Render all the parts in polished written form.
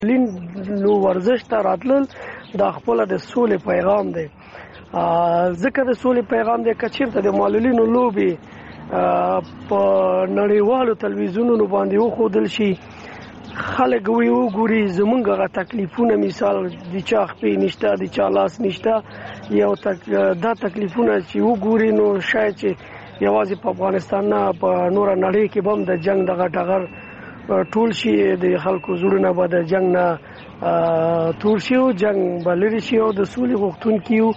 نو ورزش ته راتلل د خپل د سولې پیغام دی. ځکه د سولې پیغام دی که چېرته د معلولینو لوبې په نړیوالو تلویزیونونو باندې وښودل شي، خلک وګوري زمونږ هغه تکلیفونه، مثال د چا خپې نشته، د چا لاس نشته، دا تکلیفونه چې وګوري نو شاید چې یوازې په افغانستان نه په نوره نړۍ کې به هم د جنګ دغه ټغر ټول شي، د خلکو زړونه به د جنګ نه تور شي او جنګ به لرې شي او د سولې غوښتونکي یو.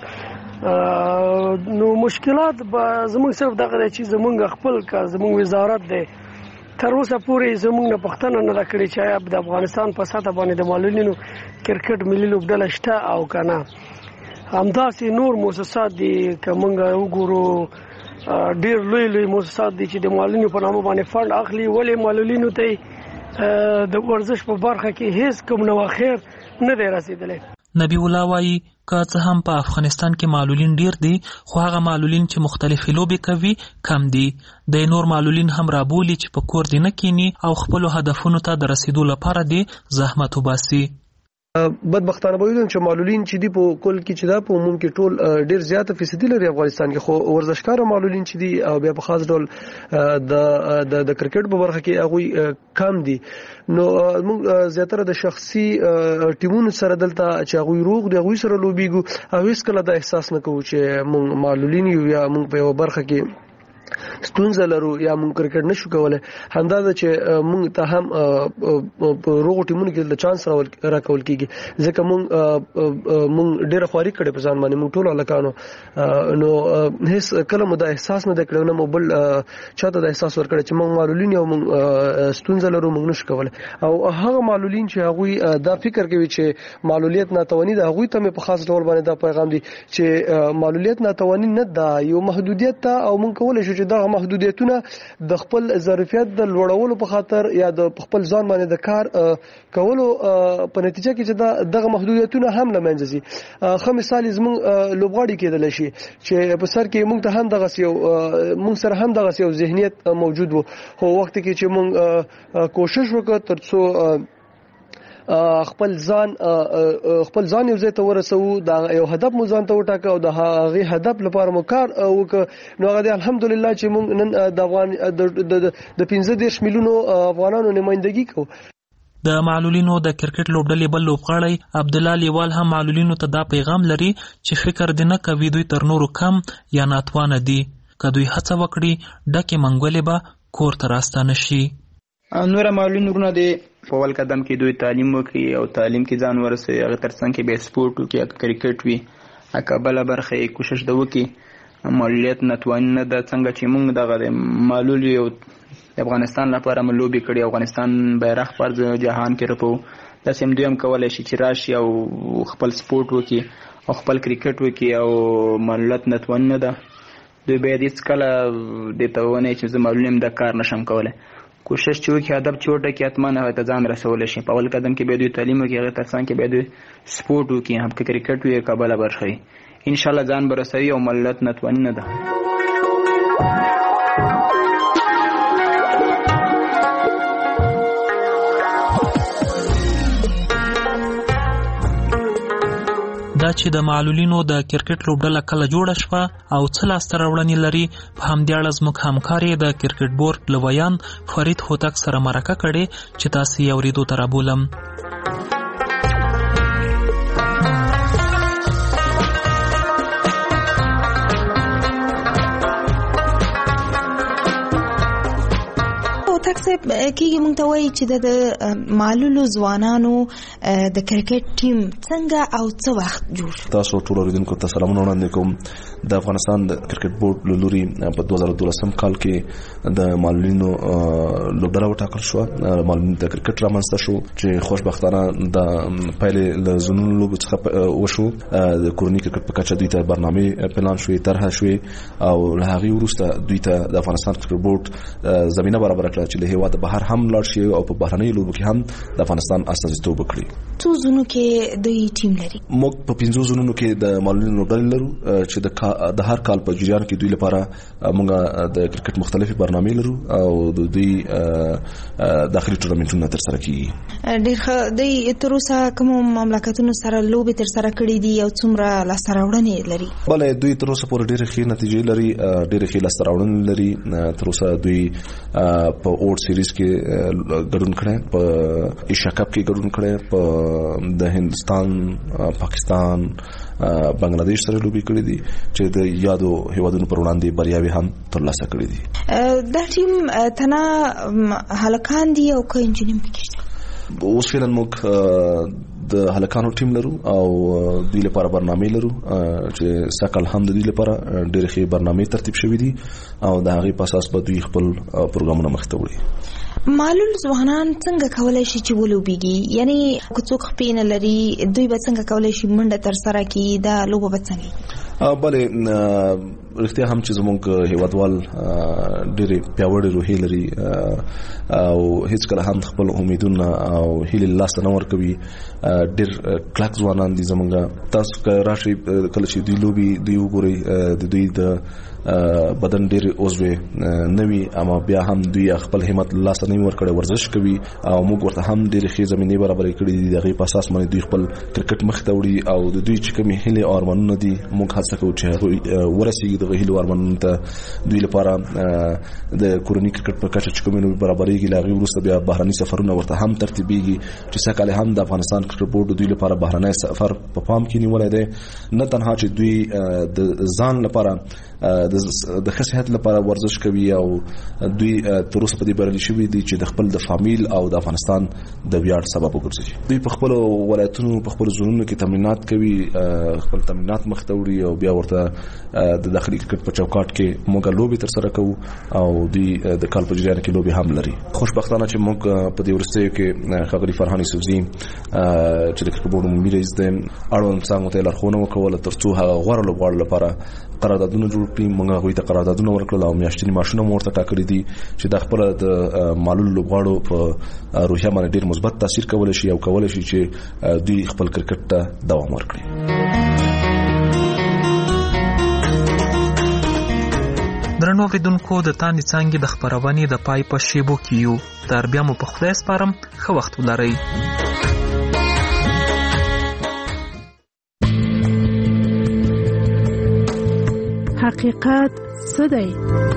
نو مشکلات به زمونږ صرف دغه دی چې زمونږ خپل کار زمونږ وزارت دی تر اوسه پورې زمونږ نه پوښتنه نه ده کړې چې آیا د افغانستان په سطح باندې د معلولینو کرکټ ملي لوبډله شته او که نه. همداسې نور موسسات دي که موږ وګورو ډېر لوی لوی موسسات دي چې د معلولینو په نامه باندې فنډ اخلي، ولې معلولینو ته د ورزش په برخه کې هیڅ کوم نوښت نه دی رسېدلی. نبی الله وایي که څه هم په افغانستان کې معلولین ډیر دي، خو هغه معلولین چې مختلفې لوبې کوي کم دي. د نور معلولین هم رابولي چې په کور دي نه کینی او خپل هدفونو ته د رسیدو لپاره دي زحمت وباسي. بدبختانه به ویل چې معلولین چې دی په کل کې چې دا په عموم کې ټول ډیر زیاته فیصدي لري افغانستان کې، خو ورزشکار معلولین چې دی او بیا په خاص ډول د کرکټ په برخه کې هغه کم دي. نو موږ زیاتره د شخصي ټیمونو سره دلته چې هغه روغ دی هغه سره لوبیږو او هیڅ کله دا احساس نه کوو چې موږ معلولین یو یا موږ په یو برخه کې ستونزه لرو یا موږ کرکټ نشو کولای. همدا ده چې موږ ته هم په روغو ټیمونو کې د چانس راکول کېږي، ځکه موږ ډېره خواري کړې په ځان باندې، موږ ټول هلکانو. نو هیڅ کله مو دا احساس نه دی کړی، نه مو بل چاته دا احساس ورکړی چې موږ معلولین یو، موږ ستونزه لرو، موږ نشو کولای. او هغه معلولین چې هغوی دا فکر کوي چې معلولیت ناتواني ده، هغوی ته مې په خاص ډول باندې دا پیغام دی چې معلولیت ناتواني نه ده، یو محدودیت ده او موږ کولی شو چې دغه محدودیتونه د خپل ظرفیت د لوړولو په خاطر یا د خپل ځان باندې د کار کولو په نتیجه کې چې دغه محدودیتونه هم له منځه ځي. ښه مثال زموږ لوبغاړي کېدلی شي چې په سر کې موږ ته هم موږ سره هم دغسې یو ذهنیت موجود و، خو وخت کې چې موږ کوشش وکړو تر څو خپل ځان یو ځای ته ورسو، دا یو هدف مو ځان ته وټاکه او د هغې هدف لپاره مو کار وکړه، نو هغه دی الحمدلله چې موږ نن د 15 میلیونو افغانانو نمایندګي کوو. د معلولینو د کرکټ لوبډلې بل لوبغاړی عبدالله لیوال هم معلولینو ته دا پیغام لري چې فکر دې نه کوي دوی تر نورو کم یا ناتوانه دي، که دوی هڅه وکړي ډکې منګولې به کور ته راستانه شي. نور معلولین ورونه دي په ول قدم کې دوی تعلیم وکړي او تعلیم کې ځان ورسوي، هغه ترڅنګ کې به سپورت وکړي یا کرکټ وي، هغه بله برخه یې کوشش ده وکړي. معلولیت ناتواني نه ده، څنګه چې موږ دغه د معلول یو د افغانستان لپاره مو لوبې کړي، افغانستان بیرغ پر جهان کې رپو، داسې هم دوی هم کولی شي چې راشي او خپل سپورت وکړي او خپل کرکټ وکړي او معلولیت ناتواني نه ده. دوی باید هېڅکله دې ته ونه چې زه معلول یم دا کار نشم کولی، کوشش چې وکړي هدف چې وټاکي حتما هغه ته ځان رسولی شي. په اول قدم کې به دوی تعلیم وکړي، هغې ترڅنګ کې به دوی سپورټ وکړي، هم که کرکټ وي که بله برخه وي، انشاءالله ځان به رسوي او معلولیت ناتواني نه ده. دا چې د معلولینو د کرکټ لوبډله کله جوړه شوه او څه لاسته راوړنې لري، په همدې اړه زموږ همکار یې د کرکټ بورډ لویان فرید هوتک سره مرکه کړې چې تاسې یې اورېدو ته رابولم. تکسب کېږي موږ ته وایي چې د معلولو ځوانانو د کرکټ ټیم څنګه او څه وخت جوړ؟ تاسو ټول اوریدونکو ته سلامونه وړاندې کوم. د افغانستان د کرکټ بورډ له لوري په 2012 کال کې د معلولینو لوبډله وټاکل شوه. معلولینو ته کرکټ رامنځته شو چې خوشبختانه د پیلې له زونونو لوبو څخه وشو. د کورني کرکټ په کچه دوی ته برنامې پلان شوې، طرحه شوې او له هغې وروسته دوی ته د افغانستان کرکټ بورډ زمینه برابره کړه چې له هېواد هیواد بهر هم لاړ شي او په بهرنۍ لوبو کې هم د افغانستان استازیتوب وکړي. څو زونو کې دوی ټیم لري؟ موږ په 15 زونو کې د معلولینو لوبډلې لرو چې د هر کال په جریان کې دوی لپاره موږ د کرکټ مختلفې برنامې لرو او د دوی داخلي ټورنمنټونه ترسره کیږي. ډېر ښه. دوی تر اوسه کوم مملکتونو سره لوبې ترسره کړې دي او څومره لاسته راوړنې لري؟ بله دوی تر اوسه پورې ډېرې ښې نتیجې لري، ډېرې ښې لاسته راوړنې لري. تر اوسه دوی په اوټ سیریز کې ګډون کړی، په ایشیا کپ کې ګډون کړی، په د هندستان، پاکستان، بنگلاديش سره لوبي کړې دي چې د یادو هیوادونو پر وړاندې بریاوي هم ترلاسه کړې دي. دا ټیم تنها هلکان دي او که انجنیم پکې؟ اوس فعلا موږ د هلکانو ټیم لرو او دوی لپاره برنامه لرو چې سکل هم د دوی لپاره ډېرې ښې برنامې ترتیب شوې دي او د هغې په اساس به دوی خپل پروګرامونه مخته وړي. معلول ځوانان څنګه کولای شي چې ولوبېږي؟ یعنی که څوک خپې نه لري دوی به څنګه کولای شي منډه ترسره کړي؟ دا لوبه به څنګه؟ بله رښتیا هم چې زموږ هیوادوال ډېرې پیاوړې روحیې لري او هیڅ کله هم خپل امیدونه او هیلې لاسته نه ورکوي. ډېر کلک ځوانان دي زموږ. تاسو که راشئ کله چې دوی لوبي دوی وګورئ د دوی د بدن ډېرې عضوې نه وي اما بیا هم دوی خپل همت لاسته نه ورکړی، ورزش کوي او موږ ورته هم ډېرې ښې زمینې برابرې کړې دي. د هغې په اساس باندې دوی خپل کرکټ مخ ته وړي او د دوی چې کومې هیلې او ارمانونه دي موږ هڅه کوو چې ورسېږي دغه هیلو ارمانونو ته. دوی لپاره د کورني کرکټ په کچه چې کومې لوبې برابرېږي له هغې وروسته بیا بهرني سفرونه ورته هم ترتیبېږي چې سږ کال هم د افغانستان کرکټ بورډ دوی لپاره بهرنی سفر په پام کې نیولی دی. نه تنها چې دوی د ځان لپاره د ښه صحت لپاره ورزش کوي او دوی تر اوسه په دې بریالي شوي دي چې د خپل د فامیل او د افغانستان د ویاړ سبب وګرځي. دوی په خپلو ولایتونو په خپلو زونونو کې تمرینات کوي، خپل تمرینات مخته وړي او بیا ورته د داخلي کرکټ په چوکاټ کې موږ لوبې ترسره کوو او دوی د کال په جریان کې لوبې هم لري. خوشبختانه چې موږ په دې وروستیو کې ښاغلي فرهان یوسفزي چې د کرکټ بورډ عمومي رئیس دی اړوند څانګو ته یې لارښوونه وکوله تر څو هغه غوره لوبغاړو لپاره قراردادونه جوړ کړي. موږ هغوی ته قراردادونه ورکړل او میاشتني معاشونه مو ورته ټاکلي دي چې دا خپله د معلول لوبغاړو په روحیه باندې ډېر مثبت تاثیر کولی شي او کولی شي چې دوی خپل کرکټ ته دوام ورکړي. درنو اوریدونکو د تاندې څانګې د خپرونې د پای په شیبو کې یو. تر بیا مو په خدای سپارم، ښه وخت ولرئ. حقیقت څه دی؟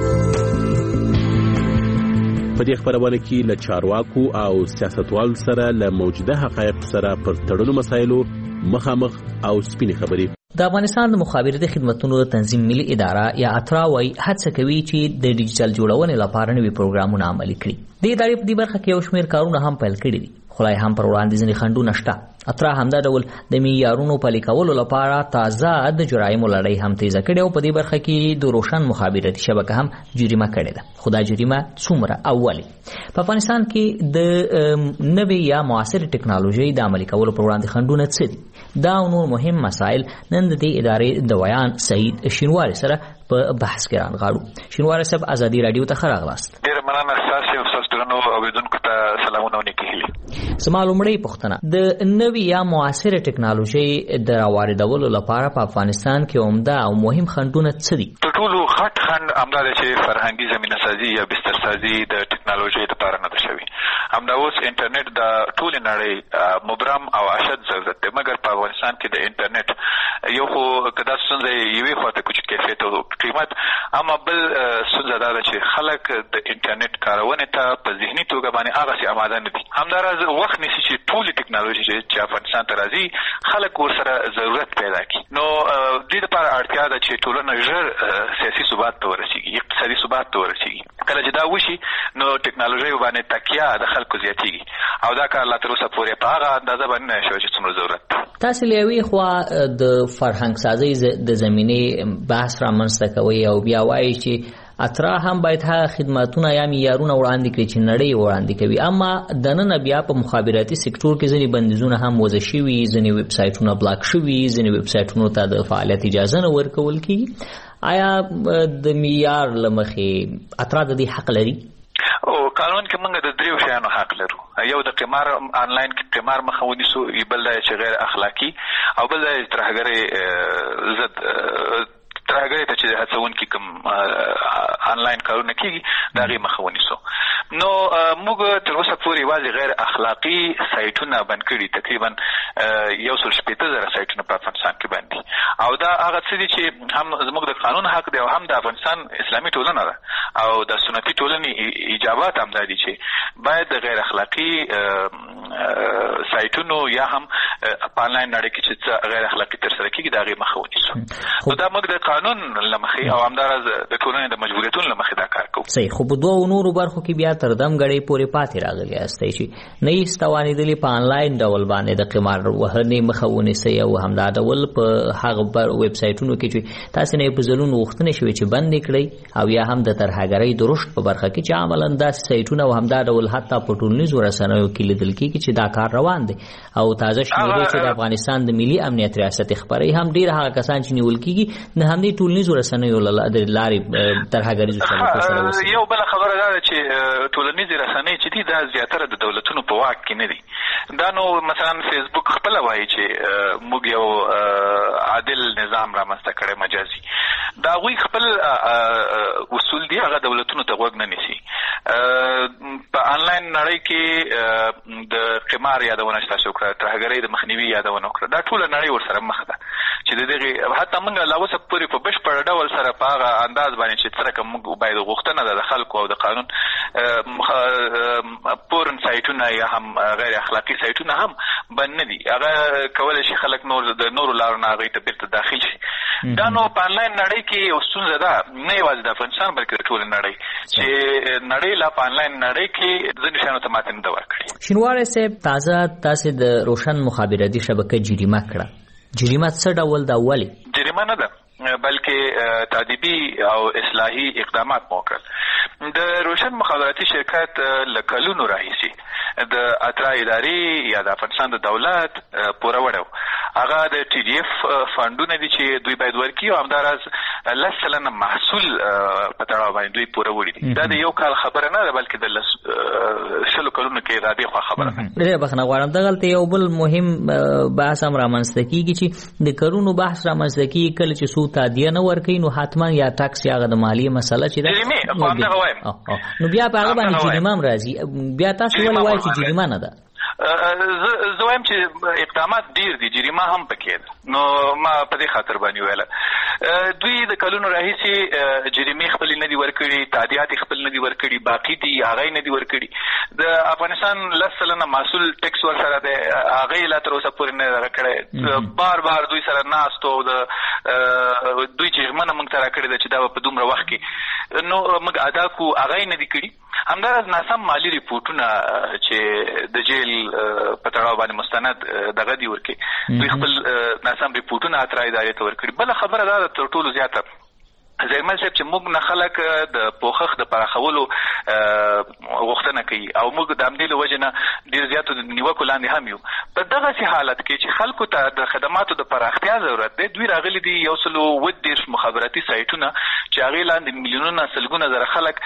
په دې خبرونه کې له چارواکو او سیاستوالو سره له موجوده حقایق سره پر تړلو مسایلو مخامخ او سپینې خبرې. د افغانستان د مخابراتي خدمتونو تنظیم ملي اداره یا اترا وايي هڅه کوي چې د ډیجیټل جوړونې لپاره نوي پروګرامونه عملي کړي. د ادارې په دې برخه کې یو شمېر کارونه هم پیل کړي دي، خو لا هم پر وړاندې ځینې خنډونه شته. اترا همدا ډول د معیارونو پلي کولو لپاره تازه د جرایمو لړۍ هم تیزه کړې او په دې برخه کې د روشن مخابراتي شبکه هم جریمه کړې ده. خو دا جریمه څومره اولي په افغانستان کې د نوې یا معاصرې ټکنالوژۍ د عملي کولو پر وړاندې خنډونه څه دي؟ دا او نور مهم مسایل نن د دې ادارې د ویان سعید شینواري سره په بحث کې رانغاړو. شینواري صاحب ازادي رادیو ته ښه راغلاست. ډېره مننه ستاسو او ستاسو درنو اوریدونکو ته سلامونه او نیکې هیلې. زما لومړۍ پوښتنه د نوې یا معاصرې ټکنالوژۍ د راواردولو لپاره په افغانستان کې عمده او مهم خنډونه څه دي؟ تر ټولو غټ خنډ همدا دی چې فرهنګي زمینه سازي یا بسترسازي د ټکنالوژۍ لپاره نه ده شوې. همدا اوس انټرنیټ د ټولې نړۍ مبرم او اشد ضرورت دی، مګر په افغانستان کې د انټرنیټ یو خو که دا ستونزه یوې خواته کوچ کیفیت او قیمت، اما بل ستونزه دا ده چې خلک د انټرنیټ کارونې ته په ذهني توګه باندې هغسې آماده نه دي. همداراز وخت نیسي چې ټولې ټکنالوژي چې افغانستان ته راځي خلک ورسره ضرورت پیدا کړي. نو دې لپاره اړتیا ده چې ټولنه ژر سیاسي ثبات ته ورسېږي، اقتصادي ثبات ته ورسېږي. کله چې دا وشي نو ټکنالوژۍ باندې تکیه د خلکو زیاتېږي او دا کار لا تر اوسه پورې په هغه اندازه باندې نه شوی چې څومره ضرورت. تاسو له یوې خوا د فرهنګ سازۍ د زمینې بحث رامنځته کوئ او بیا وایي چې اترا هم باید هغه خدماتونه یا معیارونه وړاندې کړي چې نړۍ وړاندې کوي، اما دننه بیا په مخابراتي سکتور کې ځینې بندیزونه هم وضع شوي، ځینې ویب سایټونه بلاک شوي، ځینې ویب سایټونو ته د فعالیت اجازه نه ورکول کیږي. آیا د معیار له مخې اترا د دې حق لري؟ او قانون کې موږ د دریو شیانو حق لرو. یو د قمار آنلاین کې قمار مخه ونیسو، بل دا چې غیر اخلاقی، او بل دا چې ترهګرۍ ضد ترهګرۍ ته چې هڅونکي کوم آنلاین کارونه کېږي د هغې مخه ونیسو. نو موږ تر اوسه پورې یوازې غیر اخلاقي سایټونه بند کړي، تقریبا 180,000 سایټونه په افغانستان کې بند دي. او دا هغه څه دي چې هم زموږ د قانون حق دی او هم د افغانستان اسلامي ټولنه ده او د سنتي ټولنې ایجابات هم دا دي چې باید د غیر اخلاقي سایټونو یا هم په آنلاین نړۍ کې چې غیر اخلاقي ترسره کېږي د هغې مخه ونیسو. نو دا موږ د قانون له مخې او همداراز د ټولنې د مجبوریتونو له مخې دا کار کوو. صحیح. خو په دوو نورو برخو کې بیا تر دم غړې پورې پاتې راغلي یاستئ چې نه یې ستوانېدلې په آنلاین ډول باندې د قمار وهنې مخه ونیسئ او همدا ډول په هغه ویب سایټونو کې چې تاسې نه یې په ځلونو غوښتنې شوې چې بند یې کړئ، او یا هم د ترهګرۍ د رشد په برخه کې چې عملاً داسې سایټونه او همدا ډول حتی په ټولنیزو رسنیو کې لیدل کېږي چې دا کار روان دی. او تازه شمېرې چې د افغانستان د ملي امنیت ریاست خبري هم ډېر هغه کسان چې نیول کېږي د همدې ټولنیزو رسنیو د لارې ترهګریزو شبکو سره وسي. یو بله خبره دا ده چې ټولنیزې رسنۍ چې دي دا زیاتره د دولتونو په واک کې نه دي. دا نو مثلا فیسبوک خپله وایي چې موږ یو عادل نظام رامنځته کړی مجازي. دا هغوی خپل اصول دي، هغه دولتونو ته غوږ نه نیسي. په آنلاین نړۍ کې د قمار یادونه چې تاسو وکړه، ترهګرۍ د مخنیوي یادونه وکړه، دا ټوله نړۍ ورسره مخ ده چې د دغې حتی موږ لا اوسه پورې په بشپړ ډول سره په هغه انداز باندې چې څرنګه موږ باید غوښتنه ده د خلکو او د قانون پورن سایټونه یا هم غیر اخلاقي سایټونه هم بند نه دي. هغه کولی شي خلک نور د نورو لارو نه هغوی ته بیرته داخل شي. دا نو په آنلاین نړۍ کې یو ستونزه ده، نه یوازې د افغانستان بلکې د ټولې نړۍ، چې نړۍ لا په آنلاین نړۍ کې ځینو شیانو ته ماتې نه ده ورکړې. شینواری صاحب، تازه تاسې د روشن مخابراتي شبکه جریمه کړه. جریمه څه ډول ده؟ ولې؟ جریمه نه ده بلکې تادیبي او اصلاحي اقدامات مو وکړل. د روشن مخابراتي شرکت له کلونو راهیسې د اترا ادارې یا د افغانستان د دولت پوره وړو هغه د ټي ډي اف فنډونه دي چې دوی باید ورکړي او همداراز 10% محصول په تړاو باندې دوی پوره وړي دي. دا د یو کال خبره نه ده بلکې د 10 کلونو کې را دې خوا خبره ده. ډېره بخښنه غواړم، دغلته یو بل مهم بحث هم رامنځته کېږي چې د کلونو بحث رامنځته کېږي کله چې څوک تادیه نه ورکوي نو حتما یا ټکس یا هغه د مالیې مسله چې ده نو بیا په هغه باندې جریمه هم راځي. بیا تاسو ولې وایئ چې جریمه نه ده؟ زه وایم چې اقدامات ډیر دي، جریمه هم پکې ده. نو ما په دې خاطر باندې ویله دوی د کلونو راهیسې جریمې خپلې نه دي ورکړي، تادیات خپل نه دي ورکړي، باقي دي هغه نه دي ورکړي. د افغانستان 10% محصول ټیکس ورسره دی، هغه لا تر اوسه پورې نه ده راکړی. بار بار دوی سره ناست او د دوی چې ژمنه موږ ته راکړې ده چې دا په دومره وخت کې نو موږ ادا کو، هغه نه دي کړي. همداراز ناسم مالی ریپورټونه چې د جیل په تړاو باندې مستند دغه دی ورکړي، دوی خپل ناسم ریپورټونه اترا ادارې ته ورکړي. بله خبره دا ده تر ټولو زیاته زیرمل صاحب چې موږ نه خلک د پوښښ د پراخولو غوښتنه کوي او موږ د همدې له وجې نه ډېر زیاتو نیوکو لاندې هم یو. په دغسې حالت کې چې خلکو ته د خدماتو د پراختیا ضرورت دی، دوی راغلي دي 130 مخابراتي سایټونه چې هغې لاندې میلیونونه سلګونه زره خلک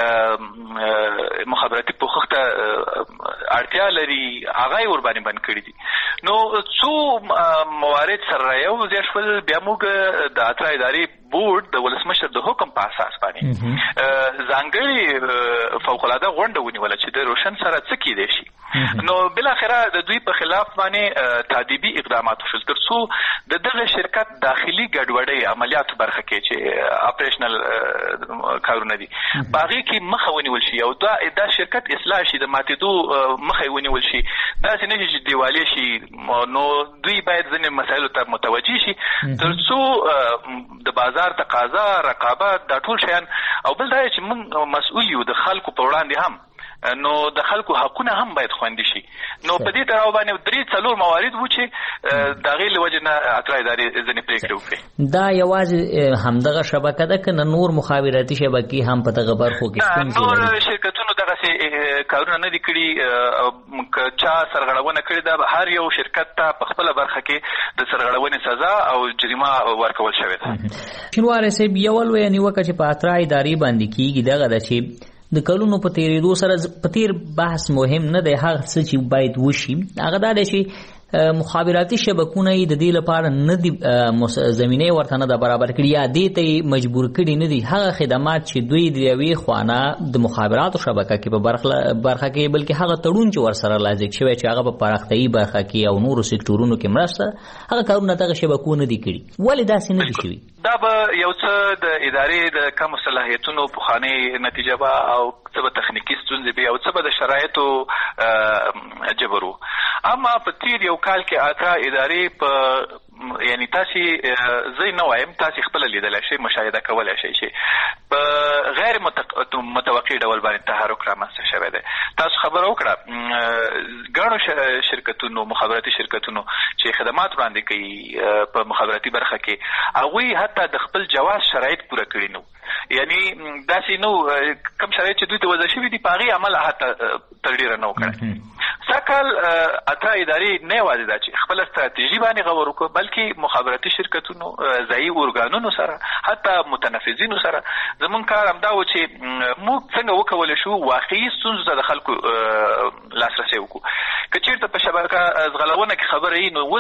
مخابراتي پوښښ ته اړتیا لري، هغه یې ورباندې بند کړي دي. نو څو موارد سره یو ځای شول، بیا موږ د اترا ادارې بورډ د ولسمشر د حکم په اساس باندې ځانګړې فوق‌العاده غونډه ونیوله چې د روشن سره څه کیدای شي. نو بالاخره د دوی په خلاف باندې تادیبي اقدامات وشول تر څو د دغه شرکت داخلي ګډوډۍ عملیاتو برخه کې چې اپریشنل کارونه دي په هغې کې مخه ونیول شي او دا شرکت اصلاح شي، د ماتېدو مخه ونیول شي. داسې نه چې دیوالي شي. نو دوی باید ځینې مسایلو ته متوجه شي تر څو د بازار تقاضا، رقابت، دا ټول شیان او بل دا چې موږ مسؤل یو د خلکو په وړاندې هم، نو د خلکو حقونه هم باید خوندي شي. نو په دې تړاو باندې 3-4 موارد وو چې د هغې له وجې نه اترا ادارې ځینې پرېکړې وکړې. دا یوازې همدغه شبکه ده که نه نور مخابراتي شبکې هم په دغه برخو کې ستونزې لري؟ نور شرکتونو دغسې کارونه نه دي کړي. که چا سرغړونه کړې ده، هر یو شرکت ته په خپله برخه کې د سرغړونې سزا او جریمه ورکول شوې ده. شینواری صاحب، یوه لویه نیوکه چې په اترا ادارې باندې کېږي دغه ده چې د کلونو په تیریدو سره په تیر بحث مهم نه دی، هغه څه چې باید وشي هغه دا دی چې مخابراتي شبکونه د دې لپاره نه دي زمینه ورته نه برابر کړي یا دې ته مجبور کړي نه دي هغه خدمات چې دوی د یوې خوانه د مخابراتو شبکه کې په برخه کې بلکې هغه تړون چې ورسره لازم شوی چې هغه په پراختیايي برخه کې او نورو سکتورونو کې مرسته هغه کارونه دغه شبکو نه دي کړي. ولې داسې نه دي شوي؟ دا به یو څه د ادارې د کم صلاحیتونو پخوانۍ نتیجه به او څه به تخنیکي ستونزې به او څه به د شرایطو جبرو. اما په تیر یو کال کې اته ادارې په یعنی تاسو زه نه وایم تاسو خپل لیدل شي مشاهده کولای شي چې په غیر متوقع ډول باندې تحرک رامنځته شوی دی. تاسو خبر وکړه ګڼو شرکتونو مخابراتي شرکتونو چې خدمات وړاندې کوي په مخابراتي برخه کې هغوی حتی د خپل جواز شرایط پوره کړي نو، یعنی داسې نو کم شرایط چې دوی ته وضع شوي دي په هغې عمل حتی تر ډېره نه وکړی. سږکال اته ادارې نه یوازې دا چې خپله ستراتیژي باندې غور وکړو بلکې مخابراتي شرکتونو ځایي ارګانونو سره حتی متنفذینو سره زمونږ کار همدا و چې موږ څنګه وکولی شو واقعي ستونزو ته د خلکو لاسرسی وکړو. که چېرته په شبکه ځغلونه کې خبره وي نو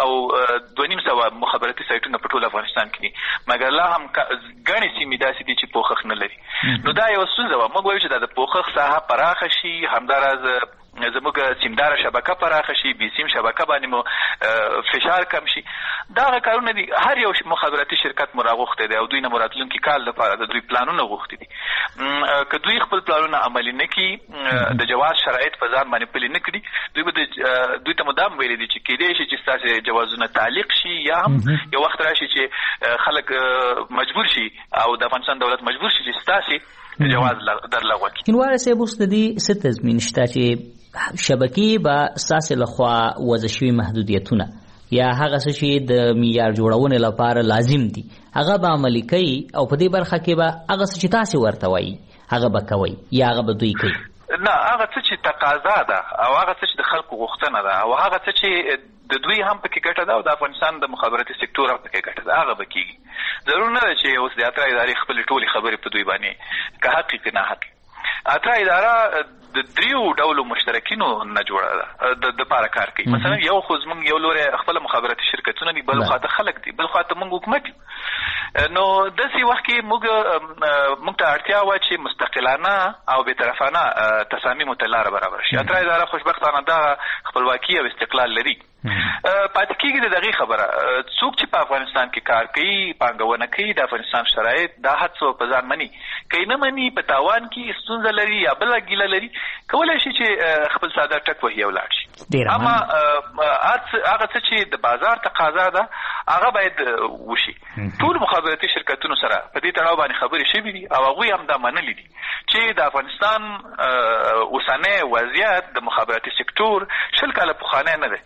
2,500 مخابراتي سایټونه په ټول افغانستان کې دي مګر لا هم ګڼې سیمې داسې دي چې پوښښ نه لري. نو دا یوه ستونزه وه. موږ وایو چې دا د پوښښ ساحه پراخه شي، همداراز زموږ سیمداره شبکه پراخه شي، بي سیم شبکه باندې مو فشار کم شي. دا هغه کارونه دي هر یو مخابراتي شرکت مو راغوښتی دی او دوی نه مو راتلونکي کال لپاره د دوی پلانونه غوښتي دي. که دوی خپل پلانونه عملي نه کړي د جواز شرایط په ځان باندې پلي نه کړي دوی ته مو دا هم ویلي دي چې کیدای شي چې ستاسې جوازونه تعلیق شي یا هم یو وخت راشي چې خلک مجبور شي او د افغانستان دولت مجبور شي چې ستاسې جواز در لغوه کړي. کینواره صاحب اوس د دې څه تضمین شته چې شبکې به ستاسې لخوا وضع شوي محدودیتونه یا هغه څه چې د معیار جوړونې لپاره لازم دي هغه به عملي کوي او په دې برخه کې به هغه څه چې تاسې ورته وایي هغه به کوئ یا هغه به دوی کوي؟ نه، هغه څه چې تقاضا ده او هغه څه چې د خلکو غوښتنه ده او هغه څه چې د دوی هم پکې ګټه ده او د افغانستان د مخابراتي سکتور هم پکې ګټه ده هغه به کېږي. ضرور نه ده چې اوس د اترا ادارې خپلې ټولې خبرې په دوی باندې که حقي که نه حقي. اترا اداره د 3 ډولو مشترکینو نه جوړه ده د پاره کار کوي. مثلا یو خو زمونږ یو لوري خپل مخابراتي شرکتونه دي، بل خواته خلک دي، بل خواته موږ حکومت یو. نو داسې وخت کې موږ ته اړتیا وه چې مستقلانه او بېطرفانه تصامیمو ته لاره برابر شي. اترا اداره خوشبختانه دغه خپلواکي او استقلال لري. پاتې کېږي د دغې خبره څوک چې په افغانستان کې کار کوي پانګونه کوي د افغانستان شرایط دا حد څه په ځان مني، که یې نه مني په تاوان کې ستونزه لري یا بله ګیله لري کولی شي چې خپل څادر ټک وهي او لاړ شي. اما هغه څه چې د بازار تقاضا ده هغه باید وشي. ټول مخابراتي شرکتونو سره په دې تړاو باندې خبرې شوي دي او هغوی هم دا منلي دي چې د افغانستان اوسنی وضعیت د مخابراتي سکتور 20 کاله پخوانی نه دی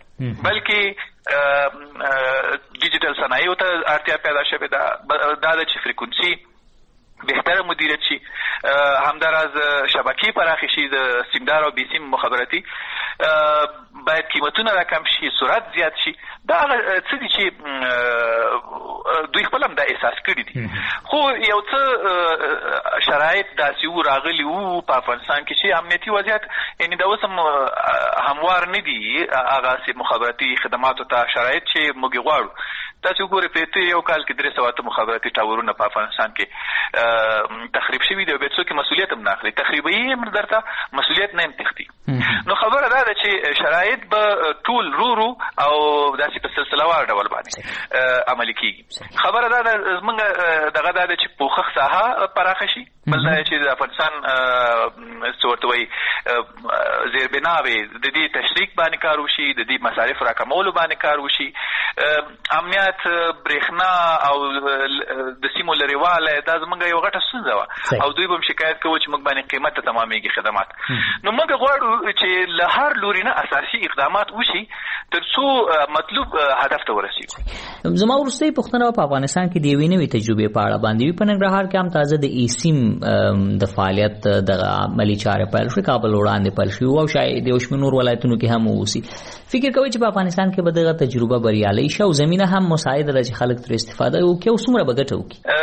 بلکې ډیجیټل صنایعو ته اړتیا پیدا شوې ده. دا ده چې فریکونسي بهتره مدیریت شي، همداراز شبکې پراخې شي د سیمدار او بي سیم مخابراتي، باید قیمتونه راکم شي، سرعت زیات شي. دا هغه څه دي چې دوی خپل هم دا احساس کړي دي. خو یو څه شرایط داسې وو راغلي وو په افغانستان کې چې امنیتي وضعیت یعنې دا اوس هم هموار نه دي هغه مخابراتي خدماتو ته شرایط چې موږ یې غواړو. تاسو وګورئ په تېر یو کال کې 300 مخابراتي ټاورونه په افغانستان کې تخریب شوي دي او بیا څوک مسؤلیت هم نه اخلي. تخریبوي هم درته مسؤلیت نه هم تښتي. نو خبره دا ده چې شرایط به ټول رو او داسې په سلسلهوار ډول باندې عملي کېږي. خبره دا ده زموږ دغه دا ده چې پوښښ ساحه پراخه شي، بل دا چې د افغانستان څه ورته وایي زیربناوې د دې تشریک باندې کار وشي، د دې مصارف راکمولو باندې کار وشي، امنیت برېښنا او د سیمو لرېوالی دا زموږ یو غټه ستونزه وه او دوی به هم شکایت کوو چې موږ باندې قیمت ته تمامېږي خدمات. نو موږ غواړو چې له هر لوري نه اساسي اقدامات وشي تر څو مطلوب هدف ته ورسېږو. زما وروستۍ پوښتنه په افغانستان کې د یوې نوې تجربې په اړه باندې وي. په ننګرهار کې هم تازه د ای سیم د فعالیت د عملي چارې پیل شوې، کابل وړاندې پیل شوي او شاید د یو شمېر نور ولایتونو کې هم واوسي. فکر کوئ چې په افغانستان کې به دغه تجربه بریالۍ شي او زمینه هم مساعده ده چې خلک ترې استفاده وکړي او څومره به ګټه وکړي؟ زه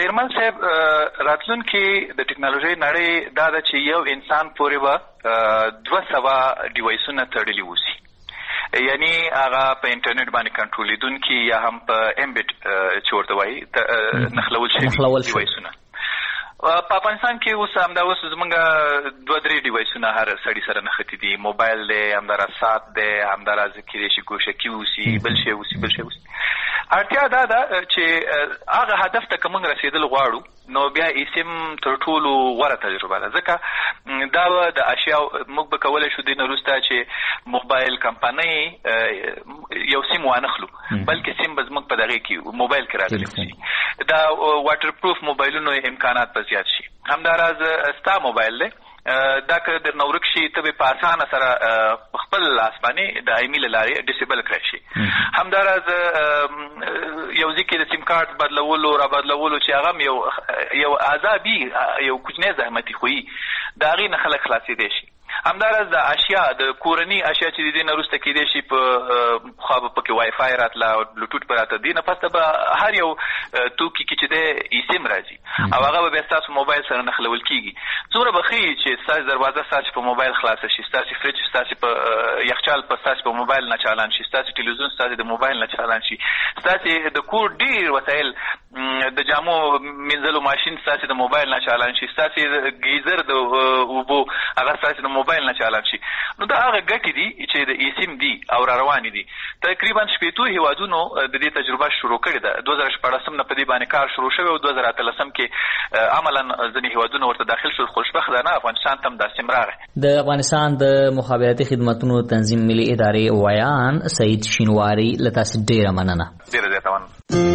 شیرمن صاحب راتلونکي د ټکنالوژي نړۍ دا ده چې یو انسان پورې به 200 ډیوایسونه تړلي وسی، یعنی هغه په انټرنیټ باندې کنټرولیدونکي یا هم په امبیډ چې ورته وایي نښلول شوي ډیوایسونه. په افغانستان کې اوس همدا اوس زمونږ 2-3 ډیوایسونه هر سړي سره نښتي دي، موبایل دی، همدارا ساعت دی، همدارا کېدای شي ګوشکي اوسي، بل شی اوسي. اړتیا دا ده چې هغه هدف ته که موږ رسېدل غواړو نو بیا ایسیم تر ټولو غوره تجربه ده، ځکه دا د اشیاء موږ به کولی شو دې نه وروسته چې موبایل کمپنۍ یو سیم وانخلو بلکې سیم به زموږ په دغې کې موبایل کې راغلی شي، دا واټر پروف موبایلونو امکانات به زیات شي. همداراز ستا موبایل دی دا که در نورک شي ته به په اسانه سره خپل لاس باندې د ایمیل لارې ډیسیبل کړی شي. همداراز یو ځکه د سیم کارت بدلولو را بدلولو چې هغه یو عذابي یو کوچنی زحمتي خوي د هغې نه خلک خلاصېدی شي. همداراز د اشیاء د کورني اشیاء چې د دې نه وروسته کېدی شي په خوا به پکې وای فای راتله او بلوټوټ به راته دې نه پسته به هر یو توکي کې چې دی ایسیم راځي او هغه به بیا ستاسو موبایل سره نښلول کېږي. څومره به ښه چې ستاسې دروازه ستاسې په موبایل خلاصه شي، ستاسې فریج ستاسې په یخچال ستاسې په موبایل نه چالان شي، ستاسې ټلویزیون ستاسې د موبایل نه چالان شي، ستاسې د کور ډېر وسایل د جامو مینځلو ماشین ستاسې د موبایل نه چالان شي، ستاسې گیزر د اوبو هغه ستاسې د موبایل نه چالان شي. نو دا هغه ګټې دي چې د ایسیم دي او را روانې دي. تقریبا 60 هیوادونو د دې تجربه شروع کړې ده. 2014 نه په دې باندې کار شروع شوی او 2013 کې عملا ځینې هیوادونه ورته داخل شول. خوشبختانه افغانستان ته هم داسې راغی. د افغانستان د مخابراتي خدمتونو تنظیم ملي ادارې ویان سعید شینواری له تاسو ډیره مننه. ډیره زیاته مننه.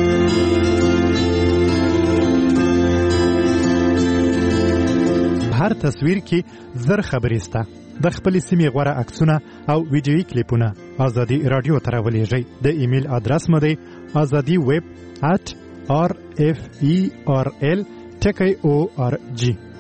هر تصویر کې زر خبرې سته. د خپل سیمې غوره عکسونه او ویډیويي کلیپونه ازادي رادیو ته راولېږئ. د ایمیل ادرس مو دی azadiweb@rferl.org.